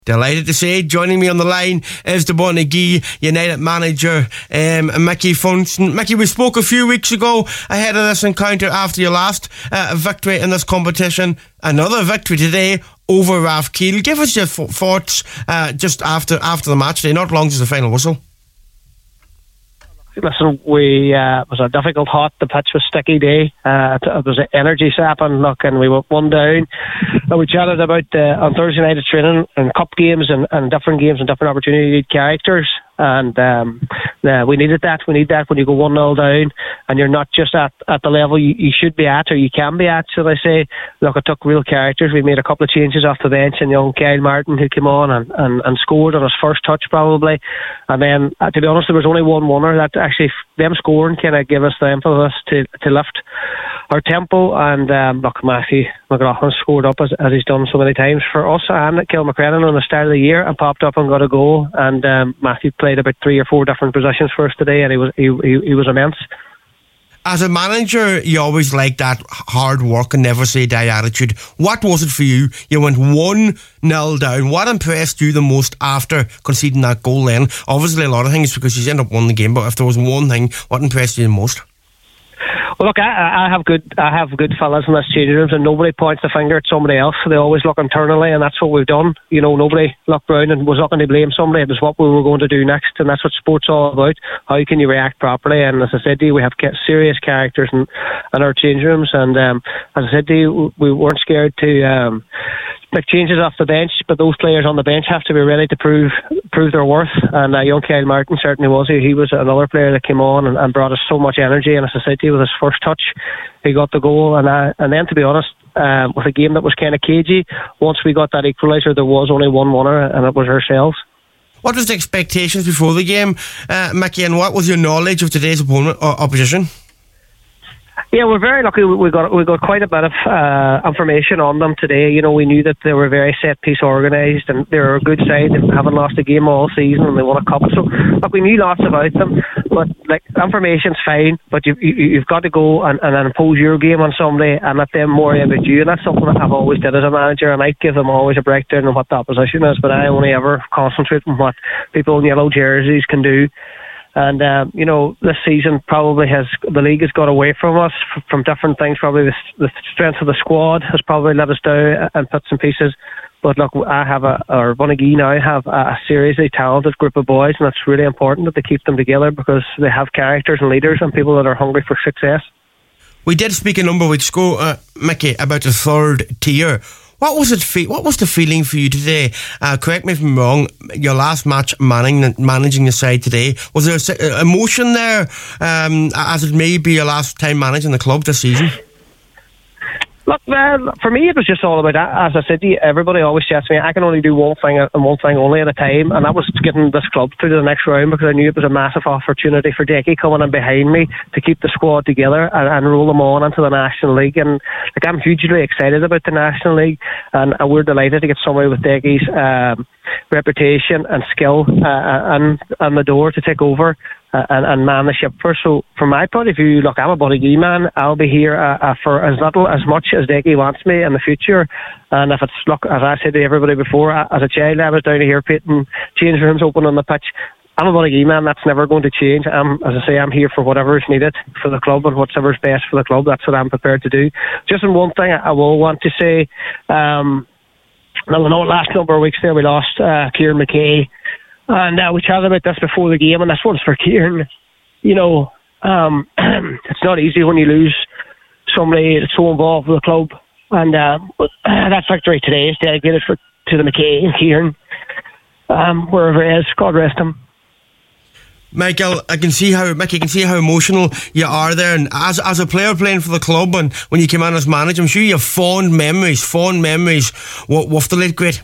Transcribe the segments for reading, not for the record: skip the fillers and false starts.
Delighted to say, joining me on the line is the Donegal United manager, Mickey Funson. Mickey, we spoke a few weeks ago ahead of this encounter after your last victory in this competition. Another victory today over Rathkeale. Give us your thoughts just after the match today, not long since the final whistle. Listen, it was a difficult, hot. The pitch was sticky day. It was an energy sapping. Look, and we were 1 down. And we chatted about on Thursday night at training and cup games and different games and different opportunities. You need characters, and we needed that. We need that when you go 1-0 down and you're not just at the level you should be at or you can be at. So they say, look, it took real characters. We made a couple of changes off the bench, and young Kyle Martin who came on and scored on his first touch probably. And then, to be honest, there was only one winner. That actually them scoring kind of gave us the impetus to lift our tempo. And look, Matthew McLaughlin scored up as he's done so many times for us, and Kilmacrennan on the start of the year, and popped up and got a goal. And Matthew played about 3 or 4 different positions for us today, and he was immense. As a manager, you always like that hard work and never say die attitude. What was it for you? You went 1-0 down. What impressed you the most after conceding that goal then? Obviously a lot of things because you ended up winning the game, but if there was one thing, what impressed you the most? Well, look, I have good fellas in this changing rooms, and nobody points the finger at somebody else. They always look internally, and that's what we've done. You know, nobody looked round and was looking to blame somebody. It was what we were going to do next, and that's what sport's all about. How can you react properly? And as I said to you, we have serious characters in our changing rooms, and as I said to you, we weren't scared to make changes off the bench, but those players on the bench have to be ready to prove their worth. And young Kyle Martin certainly was. He was another player that came on and brought us so much energy. And as I said to you, with his first touch, he got the goal. And then, to be honest, with a game that was kind of cagey, once we got that equaliser, there was only one winner, and it was ourselves. What was the expectations before the game, Mickey, and what was your knowledge of today's opposition? Yeah, we're very lucky. We got quite a bit of information on them today. You know, we knew that they were very set piece organised, and they're a good side. They haven't lost a game all season, and they won a cup. So, look, we knew lots about them. But like, information's fine, but you've got to go and impose your game on somebody and let them worry about you. And that's something that I've always did as a manager. And I give them always a breakdown of what the opposition is, but I only ever concentrate on what people in yellow jerseys can do. And you know, this season probably the league has got away from us from different things. Probably the strength of the squad has probably let us down and bits and pieces. But look, Donegal now have a seriously talented group of boys, and it's really important that they keep them together because they have characters and leaders and people that are hungry for success. We did speak a number of weeks ago, Mickey, about the third tier. What was the feeling for you today? Correct me if I'm wrong. Your last match managing the side today, was there emotion there, as it may be your last time managing the club this season? Look, for me, it was just all about, as I said to you, everybody always says to me, I can only do one thing and one thing only at a time, and that was getting this club through to the next round, because I knew it was a massive opportunity for Decky coming in behind me to keep the squad together and roll them on into the National League. And like, I'm hugely excited about the National League, and we're delighted to get somebody with Decky's reputation and skill and the door to take over and man the ship for. So from my point of view, look, I'm a Donegal man. I'll be here for as much as Decky wants me in the future. And if it's, look, as I said to everybody before, as a child I was down here painting change rooms open on the pitch. I'm a Donegal man. That's never going to change. As I say, I'm here for whatever is needed for the club and whatever's best for the club. That's what I'm prepared to do. Just in one thing I will want to say, last number of weeks there we lost Kieran McKay. And we chatted about this before the game, and this one's for Kieran. You know, it's not easy when you lose somebody that's so involved with the club. And that victory today is dedicated to the McKay and Kieran, wherever he is. God rest him. Michael, I can see how emotional you are there, and as a player playing for the club, and when you came on as manager, I'm sure you have fond memories with the late great.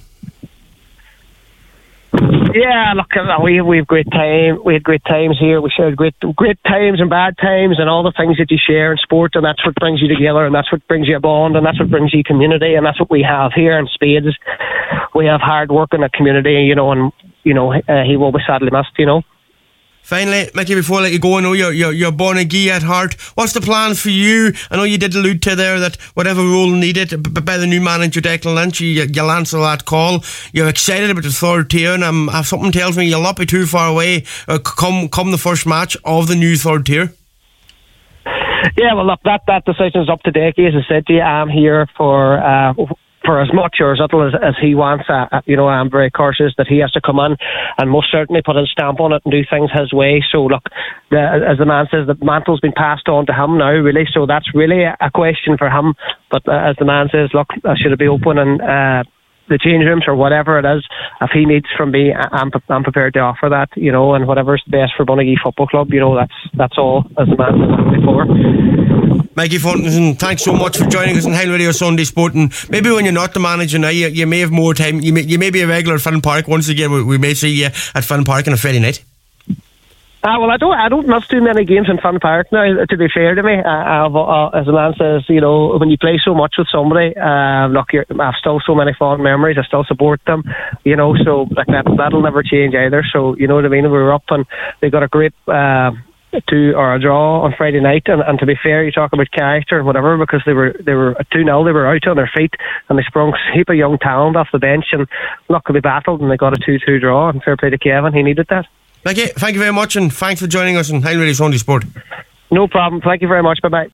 Yeah, look, we have great time. We had great times here. We shared great times and bad times, and all the things that you share in sport, and that's what brings you together, and that's what brings you a bond, and that's what brings you community, and that's what we have here in Spades. We have hard work in the community, you know, and he will be sadly missed, you know. Finally, Mickey, before I let you go, I know you're Bonagee at heart. What's the plan for you? I know you did allude to there that whatever role needed by the new manager Declan Lynch, you'll answer that call. You're excited about the third tier, and something tells me you'll not be too far away come the first match of the new third tier. Yeah, well, look, that decision's up to Decky. As I said to you, I'm here for as much or as little as he wants. I'm very cautious that he has to come in and most certainly put his stamp on it and do things his way. So look, as the man says, the mantle's been passed on to him now, really. So that's really a question for him. But as the man says, look, should it be open and the change rooms or whatever it is, if he needs from me, I'm prepared to offer that, and whatever's best for Bonagee Football Club, that's all, as the man said before. Mikey Funkinson, thanks so much for joining us on Highland Radio Sunday Sport. And maybe when you're not the manager now, you may have more time. You may be a regular at Finn Park. Once again, we may see you at Finn Park on a Friday night. Well, I don't miss too many games in Finn Park now, to be fair to me. As the man says, when you play so much with somebody, I've still so many fond memories. I still support them, so like that'll never change either. So, you know what I mean? We were up and they got a great a draw on Friday night, and to be fair, you talk about character and whatever, because they were at 2-0, they were out on their feet and they sprung a heap of young talent off the bench and luckily battled and they got a 2-2 draw, and fair play to Kevin, he needed that. Thank you very much, and thanks for joining us on Highland Radio Sunday Sport. No problem, thank you very much, bye bye.